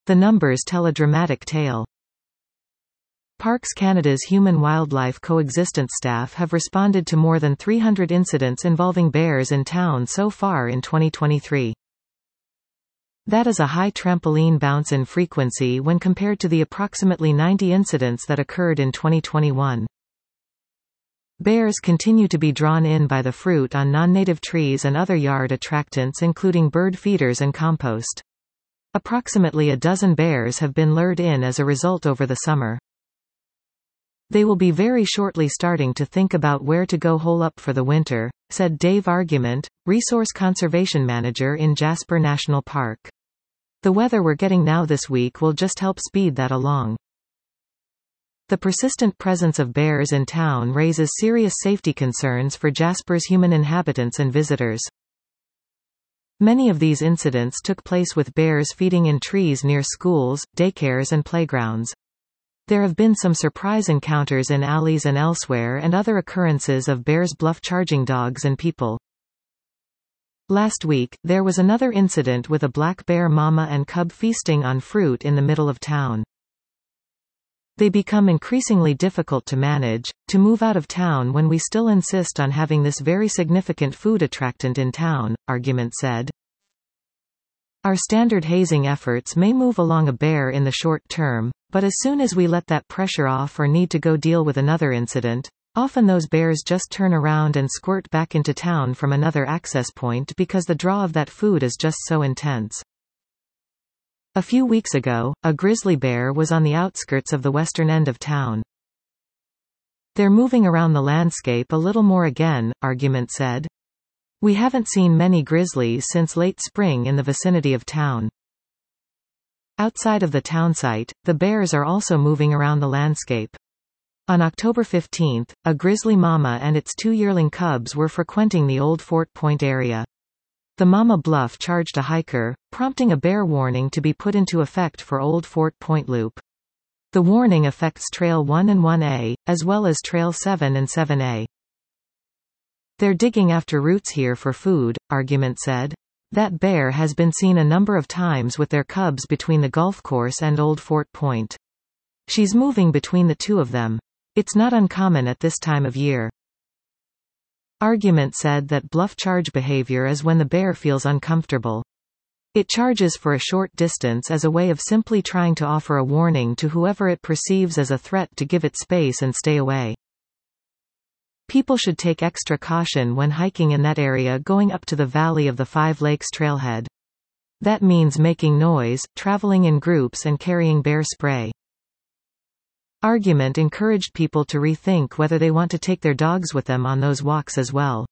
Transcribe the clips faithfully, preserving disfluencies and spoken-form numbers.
The numbers tell a dramatic tale. Parks Canada's human-wildlife coexistence staff have responded to more than three hundred incidents involving bears in town so far in twenty twenty-three. That is a high trampoline bounce in frequency when compared to the approximately ninety incidents that occurred in twenty twenty-one. Bears continue to be drawn in by the fruit on non-native trees and other yard attractants including bird feeders and compost. Approximately a dozen bears have been lured in as a result over the summer. They will be very shortly starting to think about where to go hole up for the winter, said Dave Argument, Resource Conservation Manager in Jasper National Park. The weather we're getting now this week will just help speed that along. The persistent presence of bears in town raises serious safety concerns for Jasper's human inhabitants and visitors. Many of these incidents took place with bears feeding in trees near schools, daycares and playgrounds. There have been some surprise encounters in alleys and elsewhere and other occurrences of bears bluff charging dogs and people. Last week, there was another incident with a black bear mama and cub feasting on fruit in the middle of town. They become increasingly difficult to manage, to move out of town when we still insist on having this very significant food attractant in town, Argument said. Our standard hazing efforts may move along a bear in the short term, but as soon as we let that pressure off or need to go deal with another incident, often those bears just turn around and squirt back into town from another access point because the draw of that food is just so intense. A few weeks ago, a grizzly bear was on the outskirts of the western end of town. They're moving around the landscape a little more again, Argument said. We haven't seen many grizzlies since late spring in the vicinity of town. Outside of the townsite, the bears are also moving around the landscape. On October fifteenth, a grizzly mama and its two yearling cubs were frequenting the old Fort Point area. The mama bluff charged a hiker, prompting a bear warning to be put into effect for Old Fort Point Loop. The warning affects Trail one and one A, as well as Trail seven and seven A. They're digging after roots here for food, Argument said. That bear has been seen a number of times with their cubs between the golf course and Old Fort Point. She's moving between the two of them. It's not uncommon at this time of year. Argument said that bluff charge behavior is when the bear feels uncomfortable. It charges for a short distance as a way of simply trying to offer a warning to whoever it perceives as a threat to give it space and stay away. People should take extra caution when hiking in that area going up to the Valley of the Five Lakes trailhead. That means making noise, traveling in groups and carrying bear spray. Argument encouraged people to rethink whether they want to take their dogs with them on those walks as well.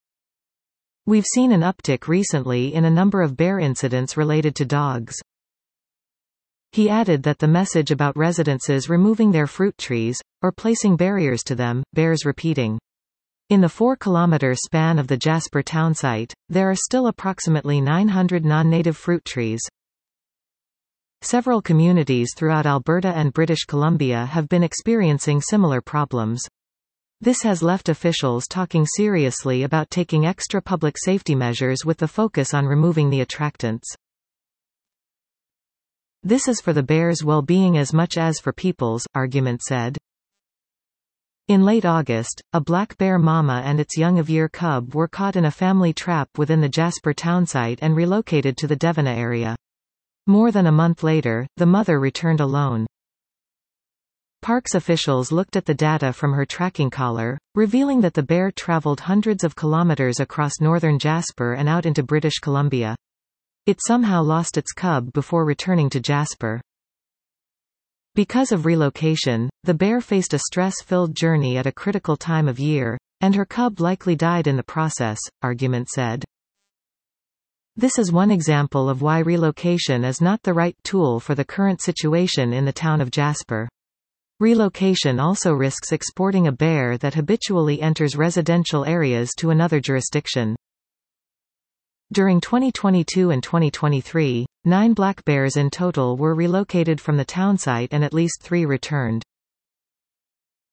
We've seen an uptick recently in a number of bear incidents related to dogs. He added that the message about residences removing their fruit trees, or placing barriers to them, bears repeating. In the four-kilometer span of the Jasper townsite, there are still approximately nine hundred non-native fruit trees. Several communities throughout Alberta and British Columbia have been experiencing similar problems. This has left officials talking seriously about taking extra public safety measures with the focus on removing the attractants. This is for the bears' well-being as much as for people's, Argument said. In late August, a black bear mama and its young-of-year cub were caught in a family trap within the Jasper townsite and relocated to the Devona area. More than a month later, the mother returned alone. Parks officials looked at the data from her tracking collar, revealing that the bear traveled hundreds of kilometers across northern Jasper and out into British Columbia. It somehow lost its cub before returning to Jasper. Because of relocation, the bear faced a stress-filled journey at a critical time of year, and her cub likely died in the process, Argument said. This is one example of why relocation is not the right tool for the current situation in the town of Jasper. Relocation also risks exporting a bear that habitually enters residential areas to another jurisdiction. During twenty twenty-two and twenty twenty-three, nine black bears in total were relocated from the townsite and at least three returned.